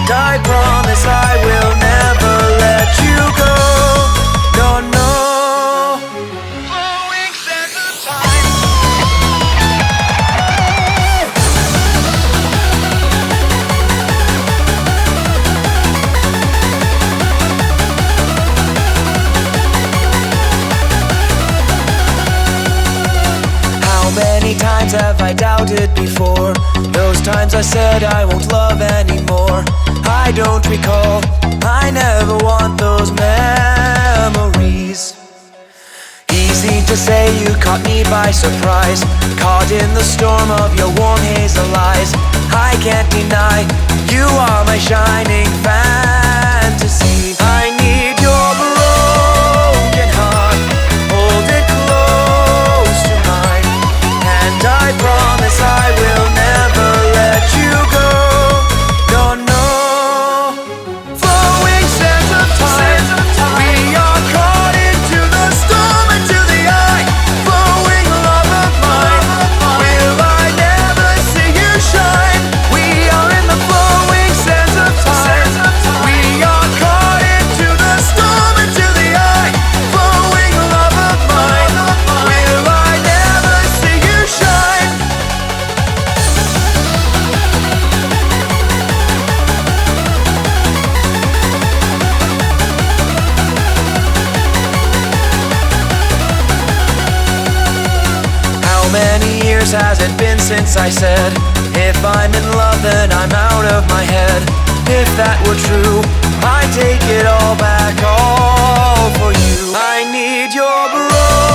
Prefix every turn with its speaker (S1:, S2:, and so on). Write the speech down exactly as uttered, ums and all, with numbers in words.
S1: And I promise I will never let you go. No, no. Flowing sands of time. How many times have I doubted before? Those times I said I won't love anymore. I don't recall, I never want those memories. Easy to say you caught me by surprise, caught in the storm of your warm hazel eyes. I can't deny, you are my shining fantasy. I need your broken heart, hold it close to mine. And I promise I will never let you go. No, no. Flowing sands of time, we are caught into the storm, into the eye. Flowing love of mine, will I never see you shine? We are in the flowing sands of time. We are caught into the storm, into the eye. Flowing love of mine, will I never see you shine? How many years has it been since I said, if I'm in love then I'm out of my head? If that were true, I'd take it all back, all for you. I need your bro